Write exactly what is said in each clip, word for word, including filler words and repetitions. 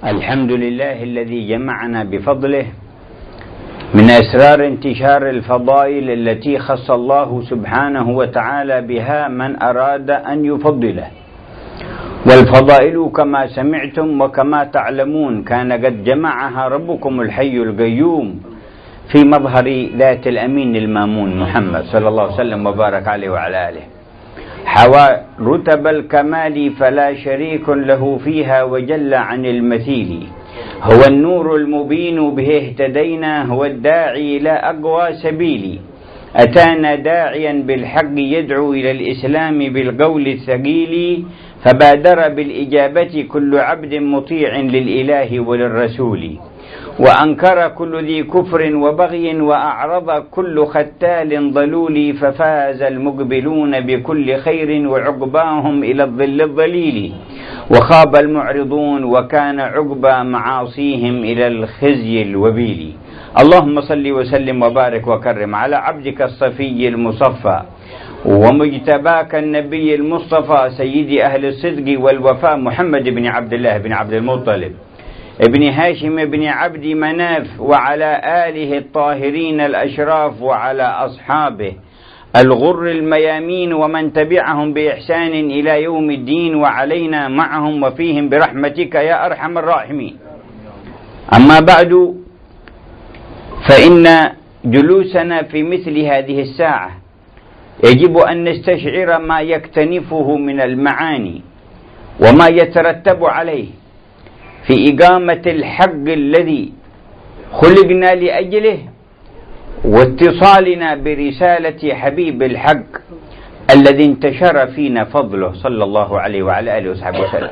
الحمد لله الذي جمعنا بفضله من أسرار انتشار الفضائل التي خص الله سبحانه وتعالى بها من أراد أن يفضله. والفضائل كما سمعتم وكما تعلمون كان قد جمعها ربكم الحي القيوم في مظهر ذات الأمين المامون محمد صلى الله عليه وسلم وبارك عليه وعلى آله. حوى رتب الكمال فلا شريك له فيها وجل عن المثيل. هو النور المبين به اهتدينا، هو الداعي إلى أقوى سبيل. أتانا داعيا بالحق يدعو إلى الإسلام بالقول الثقيل، فبادر بالإجابة كل عبد مطيع للإله وللرسول. وأنكر كل ذي كفر وبغي وأعرض كل ختال ضلول، ففاز المقبلون بكل خير وعقباهم إلى الظل الظليل. وخاب المعرضون وكان عقبى معاصيهم إلى الخزي الوبيل. اللهم صل وسلم وبارك وكرم على عبدك الصفي المصفى ومجتباك النبي المصطفى سيد أهل الصدق والوفاء محمد بن عبد الله بن عبد المطلب ابن هاشم بن عبد مناف، وعلى آله الطاهرين الأشراف، وعلى أصحابه الغر الميامين ومن تبعهم بإحسان إلى يوم الدين، وعلينا معهم وفيهم برحمتك يا أرحم الراحمين. أما بعد، فإن جلوسنا في مثل هذه الساعة يجب أن نستشعر ما يكتنفه من المعاني وما يترتب عليه في إقامة الحق الذي خلقنا لأجله، واتصالنا برسالة حبيب الحق الذي انتشر فينا فضله صلى الله عليه وعلى آله وصحبه وسلم،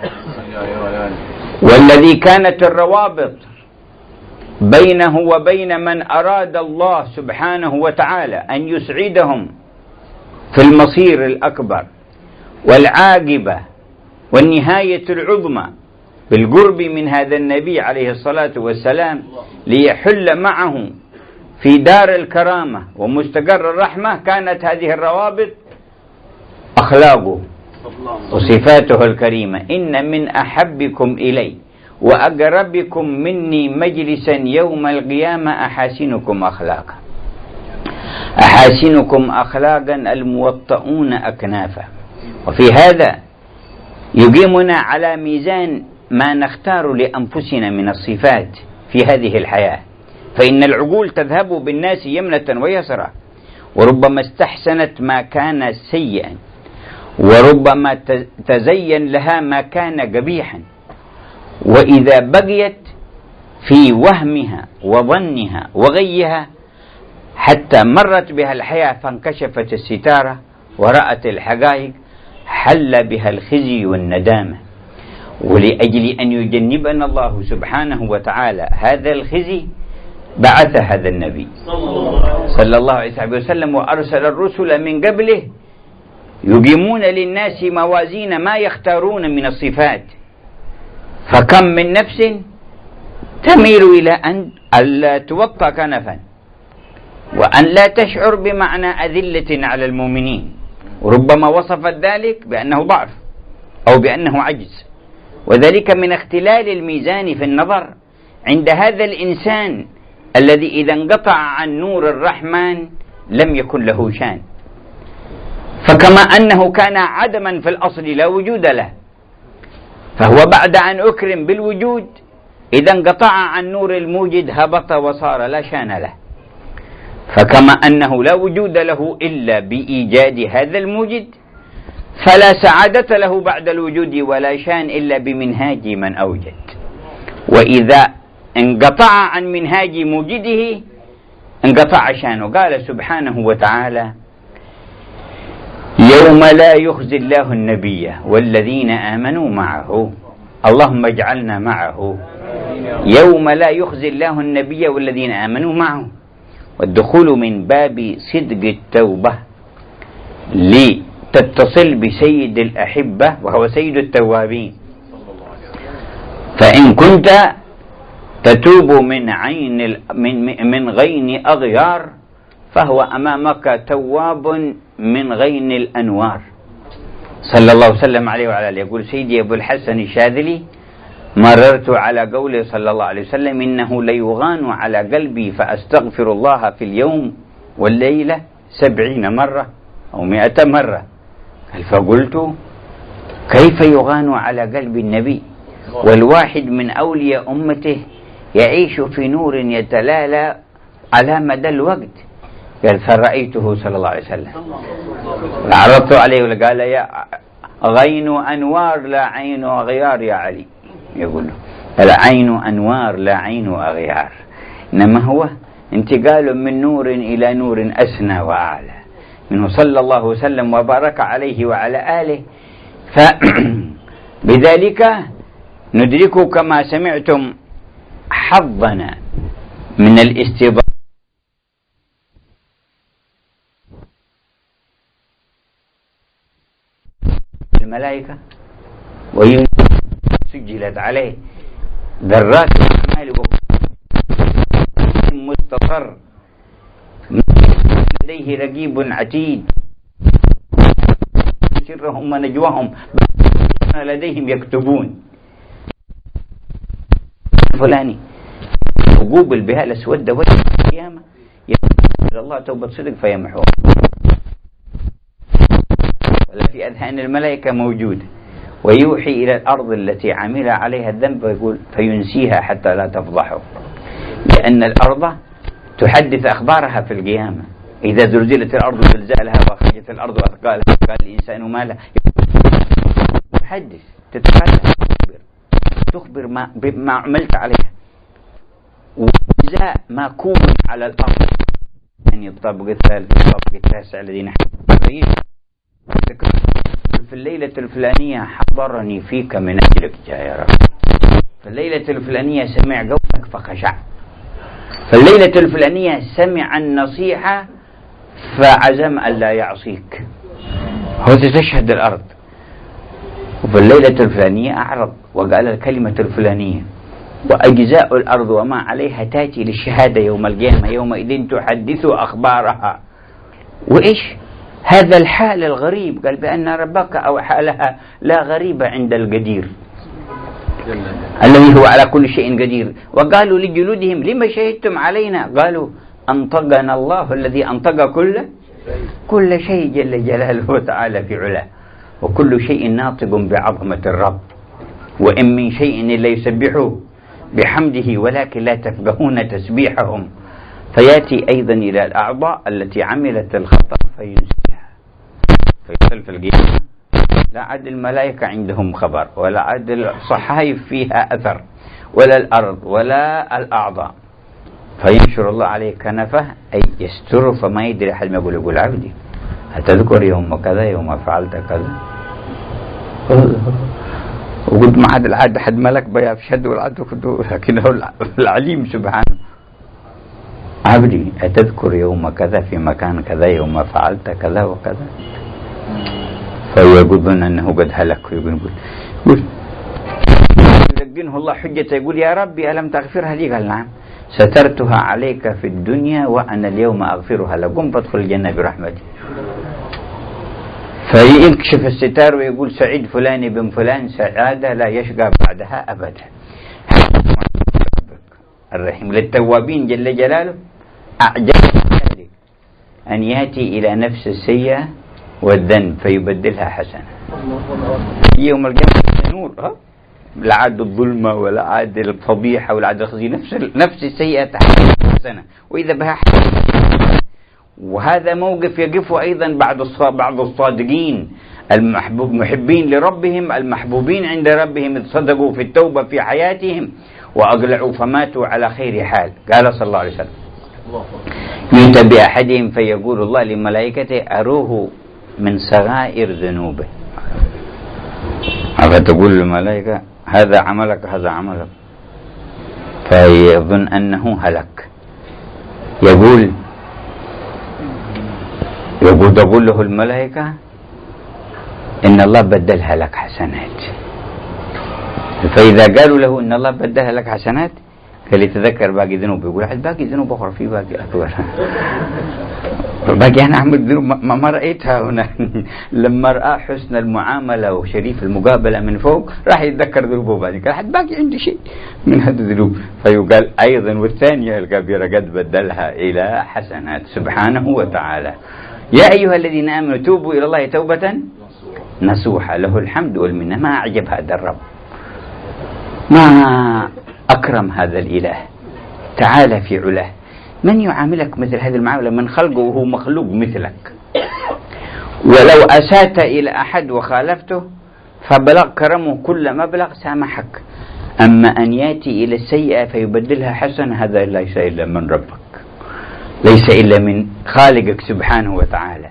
والذي كانت الروابط بينه وبين من أراد الله سبحانه وتعالى أن يسعدهم في المصير الأكبر والعاقبة والنهاية العظمى بالقرب من هذا النبي عليه الصلاة والسلام، ليحل معه في دار الكرامة ومستقر الرحمة. كانت هذه الروابط أخلاقه وصفاته الكريمة. إن من أحبكم إلي وأقربكم مني مجلسا يوم القيامة أحاسنكم أخلاقا. أحاسنكم أخلاقا الموطؤون أكنافا. وفي هذا يقيمنا على ميزان ما نختار لأنفسنا من الصفات في هذه الحياة، فإن العقول تذهب بالناس يمنة ويسرى، وربما استحسنت ما كان سيئا، وربما تزين لها ما كان قبيحا، وإذا بقيت في وهمها وظنها وغيها حتى مرت بها الحياة فانكشفت الستارة ورأت الحقائق، حل بها الخزي والندامة. ولأجل أن يجنبنا الله سبحانه وتعالى هذا الخزي بعث هذا النبي صلى الله عليه وسلم وأرسل الرسل من قبله يقيمون للناس موازين ما يختارون من الصفات. فكم من نفس تميل إلى أن لا توطى كنفا، وأن لا تشعر بمعنى أذلة على المؤمنين، وربما وصفت ذلك بأنه ضعف أو بأنه عجز، وذلك من اختلال الميزان في النظر عند هذا الإنسان الذي إذا انقطع عن نور الرحمن لم يكن له شان. فكما أنه كان عدما في الأصل لا وجود له، فهو بعد أن أكرم بالوجود إذا انقطع عن نور الموجد هبط وصار لا شان له. فكما أنه لا وجود له إلا بإيجاد هذا الموجد، فلا سعادة له بعد الوجود ولا شان إلا بمنهاج من أوجد. وإذا انقطع عن منهاج موجده انقطع شانه. قال سبحانه وتعالى: يوم لا يخزي الله النبي والذين آمنوا معه. اللهم اجعلنا معه. يوم لا يخزي الله النبي والذين آمنوا معه. والدخول من باب صدق التوبة لتتصل بسيد الأحبة وهو سيد التوابين. فإن كنت تتوب من عين من من غين أغيار فهو أمامك تواب من غين الأنوار. صلى الله وسلم عليه وعلى آله. يقول سيدي أبو الحسن الشاذلي: مررت على قوله صلى الله عليه وسلم إنه ليغان على قلبي فأستغفر الله في اليوم والليلة سبعين مرة أو مئة مرة. فقلت كيف يغان على قلب النبي والواحد من أولياء أمته يعيش في نور يتلالى على مدى الوقت؟ قال فرأيته صلى الله عليه وسلم، عرضت عليه وقال يا غين أنوار لا عين أغيار يا علي. يقول له العين أنوار لا عين أغيار، إنما هو انتقال من نور إلى نور أسنى وأعلى منه صلى الله وسلم وبارك عليه وعلى آله. فبذلك ندرك كما سمعتم حظنا من الاستضافة الملائكة وسجلت عليه ذرات الأعمال مستقر لديه رقيب عتيد سرهم ونجواهم لديهم يكتبون فلاني وقوبل بها الأسود وجه القيامة يقول الله توبة صدق فيمحوه، ولا في أذهان الملائكة موجود، ويوحي إلى الأرض التي عمل عليها الذنب ويقول فينسيها حتى لا تفضحه، لأن الأرض تحدث أخبارها في القيامة. إذا زلزلت الأرض زلزالها وأخرجت الأرض أثقالها قال الإنسان ما له، تحدث تتكلم تخبر تخبر ما بما عملت عليها، وجزاء ما كون على الأرض. يعني الطابق الثالث الطابق التاسع الذين حضروا في الليلة الفلانية حضرني فيك من أجلك يا رب، في الليلة الفلانية سمع قولك فخشع، في الليلة الفلانية سمع النصيحة فعزم أن لا يعصيك، هو تشهد الأرض. وفي الليلة الفلانية أعرض وقال الكلمة الفلانية، وأجزاء الأرض وما عليها تأتي للشهادة يوم القيامة، يومئذ تحدث أخبارها. وإيش هذا الحال الغريب؟ قال بأن ربك أو حالها لا غريب عند القدير الذي هو على كل شيء قدير. وقالوا لجلودهم لما شهدتم علينا؟ قالوا أنطقنا الله الذي أنطق كل كل شيء جل جلاله وتعالى في علاه، وكل شيء ناطق بعظمة الرب، وإن من شيء إلا يسبحه بحمده ولكن لا تفقهون تسبيحهم. فيأتي أيضا إلى الأعضاء التي عملت الخطأ فينسيها، فيصل في القيامة لا عد الملائكة عندهم خبر، ولا عد الصحائف فيها أثر، ولا الأرض ولا الأعضاء، فينشر الله عليه كنفه أي يستر، فما يدري حد ما يقول يقول عبدي هتذكر يوم كذا يوم فعلت كذا، وقلت ما حد العاد حد ملك بيا في شد والعد لكنه العليم سبحانه. عبدي أتذكر يوم كذا في مكان كذا يوم فعلت كذا وكذا، فيقولون أنه قد هلك، ويقول يقول يلقنه الله حجة يقول يا ربي ألم تغفرها لي؟ قال نعم سترتها عليك في الدنيا وأنا اليوم أغفرها لكم فادخل الجنة برحمتي. فيكشف الستار ويقول سعيد فلان بن فلان سعادة لا يشقى بعدها أبدا. الرحيم للتوابين جل جلاله أعجب ذلك أن يأتي إلى نفس السيئة والذنب فيبدلها حسنة يوم القيامة نور. ها لا عاد الظلمة ولا عاد الفضيحة ولا عاد الخزي، نفس نفس السيئة حسنة وإذا بها حسنة. وهذا موقف يقف أيضا بعد بعض الصادقين المحبوب محبين لربهم المحبوبين عند ربهم إذ صدقوا في التوبة في حياتهم وأقلعوا فماتوا على خير حال. قال صلى الله عليه وسلم يؤتى بأحدهم فيقول الله لملائكته أروه من صغائر ذنوبه، فتقول الملائكة هذا عملك هذا عملك، فيظن أنه هلك. يقول يقول تقول له الملائكة إن الله بدلها لك حسنات. فإذا قالوا له إن الله بدلها لك حسنات اللي يتذكر باقي ذنوب يقول أحد باقي ذنوب أخرى، في باقي أكبر باقي أنا أعمل ذنوب ما, ما رأيتها هنا لما رأى حسن المعاملة وشريف المقابلة من فوق راح يتذكر ذنوبه بعد قال أحد باقي عندي شيء من هذا الذنوب، فيقال أيضا والثانية الكبيرة قد بدلها إلى حسنات سبحانه وتعالى. يا أيها الذين آمنوا توبوا إلى الله توبة نصوحا له الحمد والمنة. ما أعجب هذا الرب، ما أكرم هذا الإله تعالى في علاه، من يعاملك مثل هذه المعاملة من خلقه وهو مخلوق مثلك. ولو أسأت إلى أحد وخالفته فبلغ كرمه كل مبلغ سامحك، أما أن يأتي إلى السيئة فيبدلها حسنة هذا ليس إلا من ربك، ليس إلا من خالقك سبحانه وتعالى.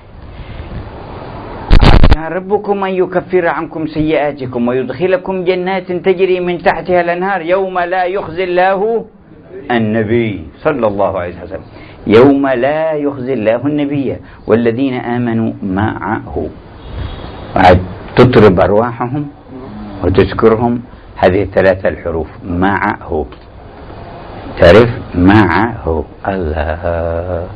ربكم أن يكفر عنكم سيئاتكم ويدخلكم جنات تجري من تحتها الأنهار يوم لا يخزي الله النبي صلى الله عليه وسلم، يوم لا يخزي الله النبي والذين آمنوا معه، وعد تطرب أرواحهم وتذكرهم هذه الثلاثة الحروف معه، تعرف معه الله.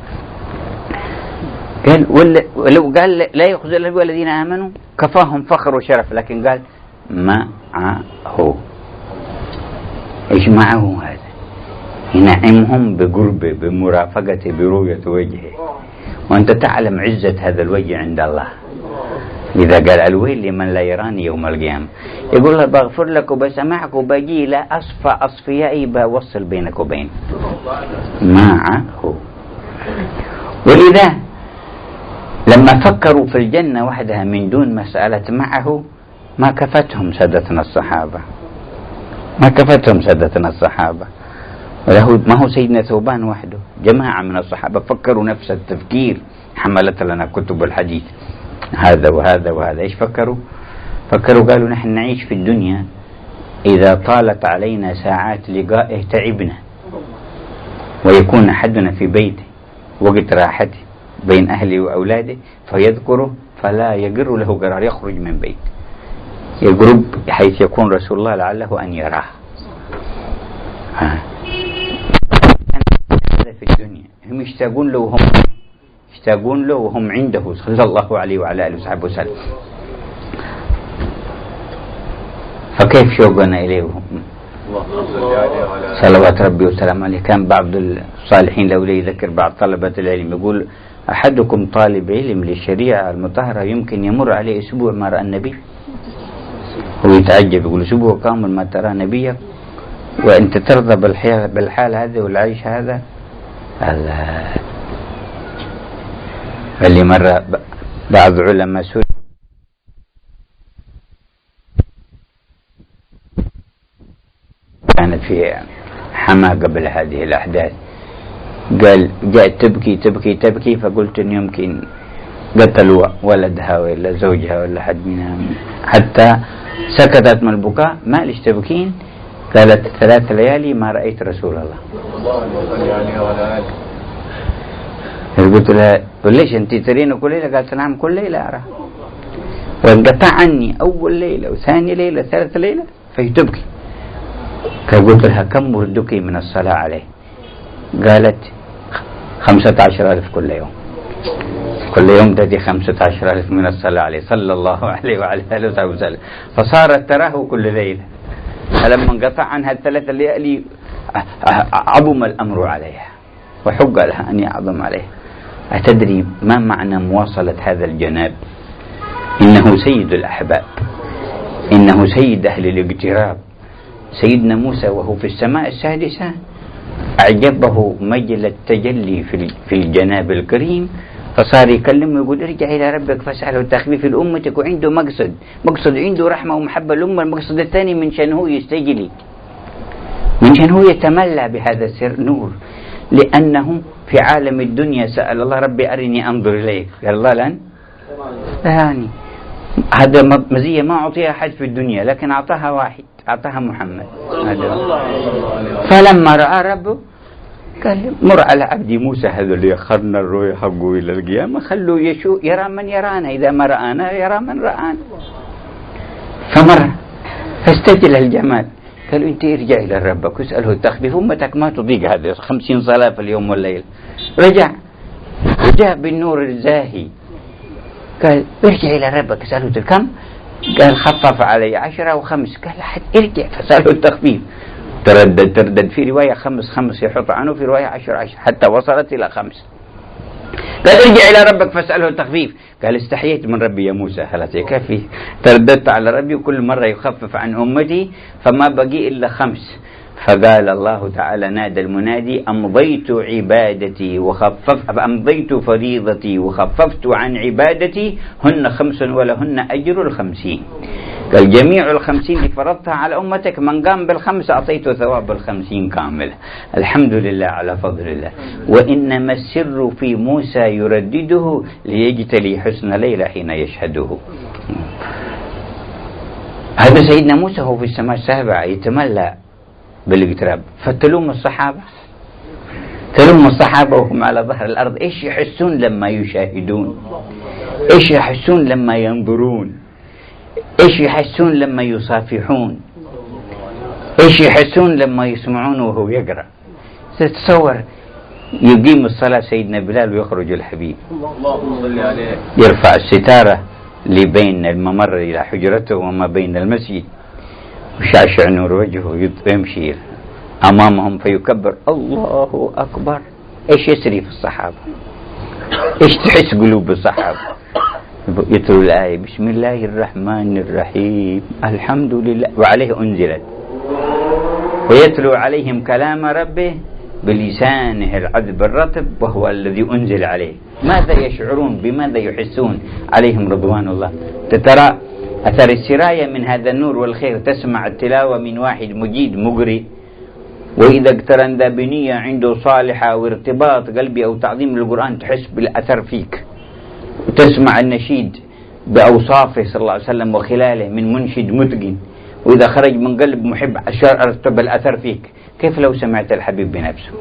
قال ولو قال لا يخزي الله والذين آمنوا كفاهم فخر وشرف، لكن قال معه. إيش معه هذا؟ ينعمهم بقربه بمرافقته برؤية وجهه، وأنت تعلم عزة هذا الوجه عند الله. إذا قال الويل لمن لا يراني يوم القيامة، يقول الله بغفر لك وبسمعك وبجي لا أصفى أصفيائي بوصل بينك وبين معه. ولذا لما فكروا في الجنة وحدها من دون مسألة معه ما كفتهم سادتنا الصحابة، ما كفتهم سادتنا الصحابة. وله ما هو سيدنا ثوبان وحده، جماعة من الصحابة فكروا نفس التفكير، حملت لنا كتب الحديث هذا وهذا وهذا. إيش فكروا؟ فكروا قالوا نحن نعيش في الدنيا إذا طالت علينا ساعات لقائه تعبنا، ويكون أحدنا في بيته وقت راحته بين أهله وأولاده فيذكره فلا يقر له قرار يخرج من بيت يقرب حيث يكون رسول الله لعله أن يراه. هذا في الدنيا هم يشتاقون له، هم يشتاقون له وهم عنده صلى الله عليه وعلى آله وصحبه وسلم. فكيف شوقنا إليه صلوات ربي وسلام عليه. كان بعض الصالحين لو يذكر بعض طلبة العلم يقول أحدكم طالب علم للشريعة المطهرة يمكن يمر عليه أسبوع ما رأى النبي، هو يتعجب يقول أسبوع كامل ما ترى نبيك وأنت ترضى بالحال هذا والعيش هذا. الله. اللي مرة بعض علماء سوريا كانت في حما قبل هذه الأحداث، قال جاءت تبكي تبكي تبكي فقلت إن يمكن قتلوا ولدها ولا زوجها ولا حد منها، حتى سكتت من البكاء. ما ليش تبكين؟ قالت ثلاث ليالي ما رأيت رسول الله. قلت لها وليش أنت ترين كل ليلة؟ قالت نعم كل ليلة أرى، وانقطع عني أول ليلة وثاني ليلة ثالث ليلة فهي تبكي. قلت لها كم وردك من الصلاة عليه؟ قالت خمسة عشر ألف كل يوم، كل يوم تأتي خمسة عشر ألف من الصلاة عليه صلى الله عليه وعلى آله وسلم. فصارت تراه كل ليلة، فلما انقطع عنها الثلاثة ليالي عظم الأمر عليها وحق لها أن يعظم عليها. أتدري ما معنى مواصلة هذا الجناب؟ إنه سيد الأحباب، إنه سيد أهل الاقتراب. سيدنا موسى وهو في السماء السادسة أعجبه مجل التجلي في الجناب الكريم، فصار يكلم ويقول ارجع إلى ربك فاسأله تخفيف الأمتك، وعنده مقصد مقصد عنده رحمة ومحبة الأمة. المقصد الثاني من شان هو يستجلي، من شان هو يتملى بهذا السر نور، لأنه في عالم الدنيا سأل الله ربي أرني أنظر إليك، قال الله لن يعني هذا مزية ما أعطيها أحد في الدنيا، لكن أعطاها واحد، أعطاها محمد. فلما رأى ربه قال مر على عبدي موسى هذا اللي يخرنا الروح حقه إلى القيامة، خلوا يشو يرى من يرانا، إذا ما رآنا يرى من رآنا. فمر فاستجل الجمال، قالوا أنت ارجع إلى ربك واسأله التخفيف، أمتك ما تضيق هذه خمسين صلاة في اليوم والليل. رجع وجاء بالنور الزاهي قال ارجع إلى ربك اسأله كم؟ قال خفف علي عشرة وخمس. قال حد ارجع فسأله التخفيف. تردد تردد في رواية خمس خمس يحط عنه، في رواية عشر عشر، حتى وصلت إلى خمس. قال ارجع إلى ربك فاسأله التخفيف. قال استحييت من ربي يا موسى، خلاص يكفي. ترددت على ربي وكل مرة يخفف عن أمتي فما بقي إلا خمس. فقال الله تعالى نادى المنادي أمضيت عبادتي وخفف أمضيت فريضتي وخففت عن عبادتي، هن خمس ولهن أجر الخمسين. قال جميع الخمسين اللي فرضتها على أمتك من قام بالخمس أعطيته ثواب الخمسين كاملة. الحمد لله على فضل الله. وإنما السر في موسى يردده ليجتلي حسن ليلة حين يشهده. هذا سيدنا موسى هو في السماء السابعة يتملى بالاقتراب. فتلوم الصحابة تلوم الصحابة وهم على ظهر الأرض، إيش يحسون لما يشاهدون؟ إيش يحسون لما ينظرون؟ إيش يحسون لما يصافحون؟ إيش يحسون لما يسمعون وهو يقرأ؟ تتصور يقيم الصلاة سيدنا بلال ويخرج الحبيب، يرفع الستارة لبين الممر إلى حجرته وما بين المسجد، وشاشع نور وجهه يمشي أمامهم فيكبر الله أكبر. إيش يسري في الصحابة؟ إيش تحس قلوب الصحابة؟ يتلو الآية بسم الله الرحمن الرحيم الحمد لله وعليه أنزلت، ويتلو عليهم كلام ربه بلسانه العذب الرطب وهو الذي أنزل عليه. ماذا يشعرون؟ بماذا يحسون؟ عليهم رضوان الله. تترى أثر السراية من هذا النور والخير، تسمع التلاوة من واحد مجيد مقري، وإذا اقترن ذا بنية عنده صالحة وارتباط قلبي أو تعظيم للقرآن تحس بالأثر فيك، وتسمع النشيد بأوصافه صلى الله عليه وسلم وخلاله من منشد متقن، وإذا خرج من قلب محب أرتب الأثر فيك. كيف لو سمعت الحبيب بنفسه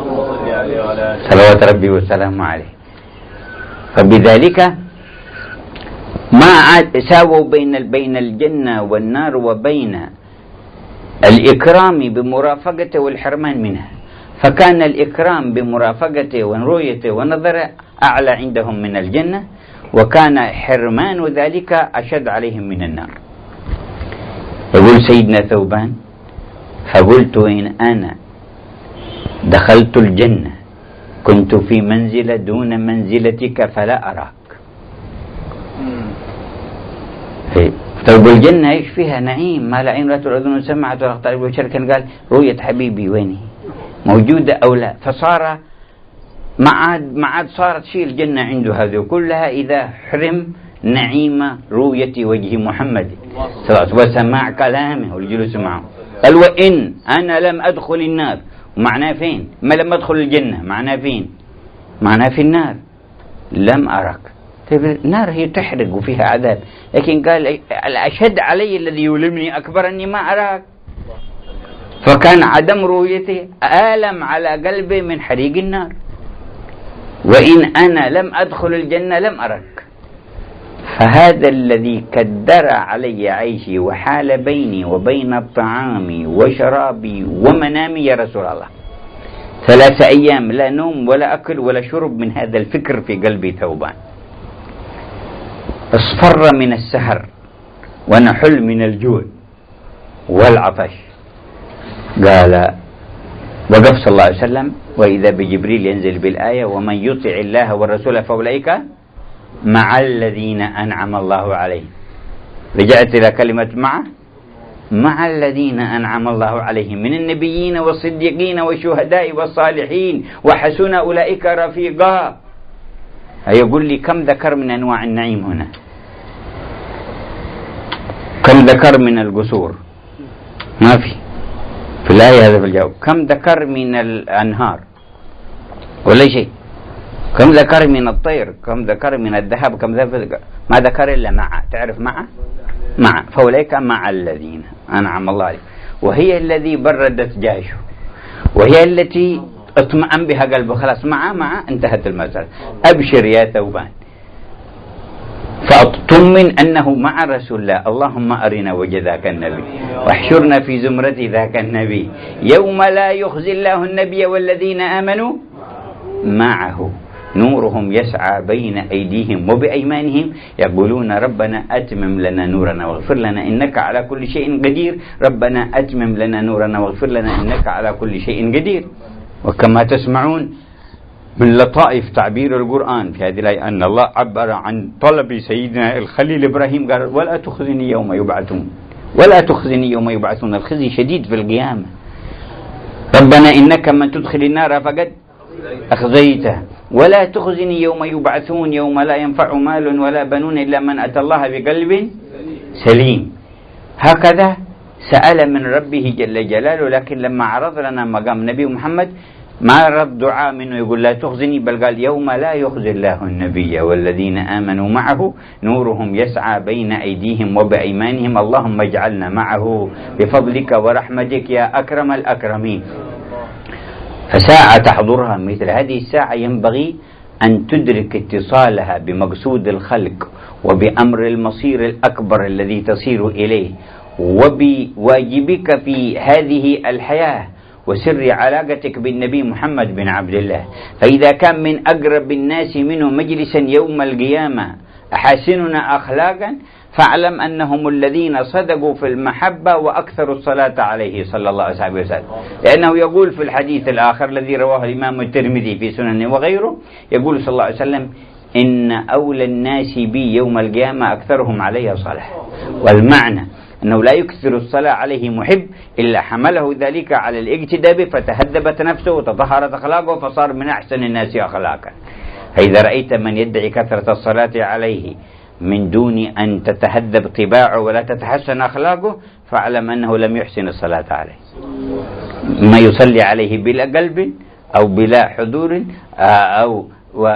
صلوات ربي والسلام عليه؟ فبذلك ما عاد ساووا بين بين الجنة والنار وبين الإكرام بمرافقته والحرمان منها، فكان الإكرام بمرافقته ورؤيته ونظره أعلى عندهم من الجنة، وكان حرمان ذلك أشد عليهم من النار. يقول سيدنا ثوبان فقلت إن أنا دخلت الجنة كنت في منزلة دون منزلتك فلا أراك. طيب الجنة إيش فيها؟ نعيم ما لا عين رأت ولا أذن سمعت ولا خطر بشر. كان قال رؤية حبيبي ويني موجودة أو لا؟ فصار ما عاد ما عاد صارت شيء الجنة عنده هذه كلها إذا حرم نعيم رؤية وجه محمد وسماع كلامه والجلوس معه. قال وإن أنا لم أدخل النار، معناه فين؟ ما لم أدخل الجنة معناه فين؟ معناه في النار. لم أرك. طيب النار هي تحرق وفيها عذاب، لكن قال الأشد علي الذي يؤلمني أكبر أني ما أراك. فكان عدم رؤيته آلم على قلبي من حريق النار. وإن أنا لم أدخل الجنة لم أرك. فهذا الذي كدر علي عيشي وحال بيني وبين الطعام وشرابي ومنامي يا رسول الله ثلاث أيام لا نوم ولا أكل ولا شرب من هذا الفكر في قلبي ثوبان. اصفر من السهر ونحل من الجوع والعطش. قال وقف صلى الله عليه وسلم وإذا بجبريل ينزل بالآية ومن يطع الله والرسول فأولئك مع الذين أنعم الله عليهم. رجعت إلى كلمة مع مع الذين أنعم الله عليهم من النبيين والصديقين والشهداء والصالحين وحسن أولئك رفيقا. يقول لي كم ذكر من أنواع النعيم هنا؟ كم ذكر من القصور؟ ما في في الآية هذا في الجواب. كم ذكر من الأنهار؟ ولا شيء. كم ذكر من الطير؟ كم ذكر من الذهب؟ كم ذكر؟ ما ذكر إلا مع. تعرف مع مع فأولئك مع الذين أنعم الله عليهم، وهي الذي بردت جيشه، وهي التي اطمأن بها قلبه. خلاص مع مع انتهت المسألة. أبشر يا ثوبان فاطمن أنه مع رسول الله. اللهم أرنا وجه ذاك النبي واحشرنا في زمرة ذاك النبي يوم لا يخزي الله النبي والذين آمنوا معه نورهم يسعى بين أيديهم وبأيمانهم يقولون ربنا أتمم لنا نورنا واغفر لنا إنك على كل شيء قدير. ربنا أتمم لنا نورنا واغفر لنا إنك على كل شيء قدير. وكما تسمعون من لطائف تعبير القرآن في هذه الآية أن الله عبر عن طلب سيدنا الخليل إبراهيم قال ولا تخزني يوم يبعثون، ولا تخزني يوم يبعثون. الخزي شديد في القيامة. ربنا إنك من تدخل النار فقد أخزيته ولا تخزني يوم يبعثون يوم لا ينفع مال ولا بنون إلا من أتى الله بقلب سليم. هكذا سأل من ربه جل جلاله، لكن لما عرض لنا مقام نبي محمد ما رد دعاء منه يقول لا تخزني، بل قال يوم لا يخزي الله النبي والذين آمنوا معه نورهم يسعى بين أيديهم وبأيمانهم اللهم اجعلنا معه بفضلك ورحمتك يا أكرم الأكرمين. فساعة تحضرها مثل هذه الساعة ينبغي أن تدرك اتصالها بمقصود الخلق وبأمر المصير الأكبر الذي تصير إليه وبواجبك في هذه الحياة وسر علاقتك بالنبي محمد بن عبد الله. فإذا كان من أقرب الناس منه مجلسا يوم القيامة أحاسننا أخلاقا فاعلم أنهم الذين صدقوا في المحبة وأكثروا الصلاة عليه صلى الله عليه وسلم، لأنه يقول في الحديث الآخر الذي رواه الإمام الترمذي في سننه وغيره يقول صلى الله عليه وسلم إن أولى الناس بي يوم القيامة أكثرهم علي صلاة. والمعنى أنه لا يكثر الصلاة عليه محب إلا حمله ذلك على الاقتداء به فتهذبت نفسه وتطهرت أخلاقه فصار من أحسن الناس أخلاقا. فإذا رأيت من يدعي كثرة الصلاة عليه من دون أن تتهذب طباعه ولا تتحسن أخلاقه فاعلم أنه لم يحسن الصلاة عليه. ما يصلي عليه بلا قلب أو بلا حضور أو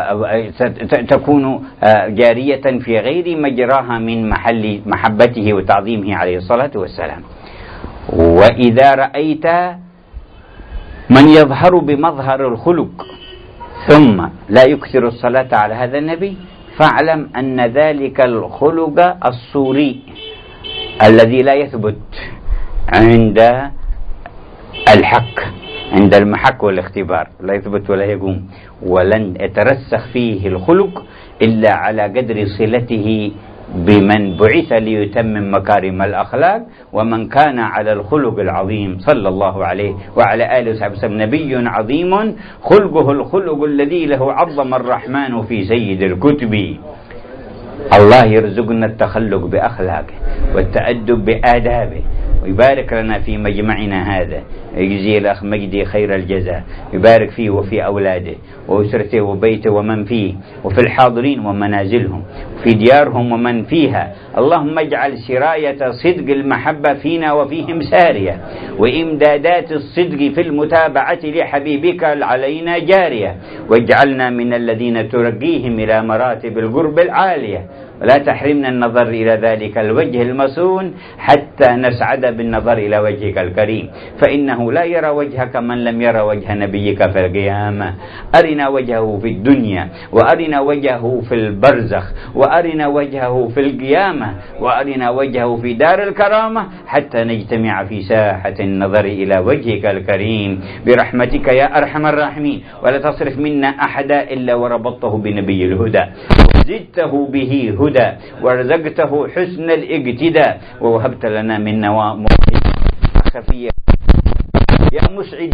تكون جارية في غير مجراها من محل محبته وتعظيمه عليه الصلاة والسلام. وإذا رأيت من يظهر بمظهر الخلق ثم لا يكثر الصلاة على هذا النبي فاعلم أن ذلك الخلق الصوري الذي لا يثبت عند الحق عند المحك والاختبار لا يثبت ولا يقوم، ولن يترسخ فيه الخلق إلا على قدر صلته بمن بعث ليتمم مكارم الأخلاق ومن كان على الخلق العظيم صلى الله عليه وعلى آله وصحبه وسلم. نبي عظيم خلقه الخلق الذي له عظم الرحمن في سيد الكتب. الله يرزقنا التخلق بأخلاقه والتأدب بآدابه ويبارك لنا في مجمعنا هذا، يجزي الأخ مجدي خير الجزاء، يبارك فيه وفي أولاده وأسرته وبيته ومن فيه وفي الحاضرين ومنازلهم وفي ديارهم ومن فيها. اللهم اجعل سراية صدق المحبة فينا وفيهم سارية وإمدادات الصدق في المتابعة لحبيبك علينا جارية، واجعلنا من الذين ترقيهم إلى مراتب القرب العالية ولا تحرمنا النظر إلى ذلك الوجه المصون حتى نسعد بالنظر إلى وجهك الكريم، فإنه لا يرى وجهك من لم يرى وجه نبيك في القيامة. أرنا وجهه في الدنيا وأرنا وجهه في البرزخ وأرنا وجهه في القيامة وأرنا وجهه في دار الكرامة حتى نجتمع في ساحة النظر إلى وجهك الكريم برحمتك يا أرحم الراحمين. ولا تصرف منا أحدا إلا وربطته بنبي الهدى وزدته به هدى ورزقته حسن الاقتداء ووهبت لنا من نوام خفية يا مسعد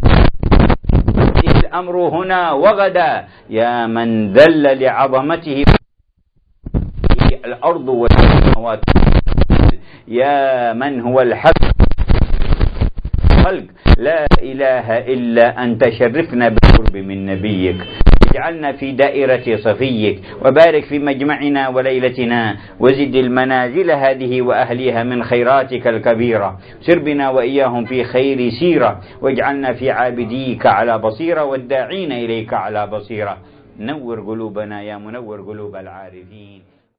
الأمر هنا وغدا يا من ذل لعظمته الأرض والسماوات يا من هو الحق خلق لا إله إلا أنت شرفنا بالقرب من نبيك اجعلنا في دائرة صفيك وبارك في مجمعنا وليلتنا وزد المنازل هذه وأهلها من خيراتك الكبيرة سر بنا وإياهم في خير سيرة واجعلنا في عابديك على بصيرة والداعين إليك على بصيرة. نور قلوبنا يا منور قلوب العارفين.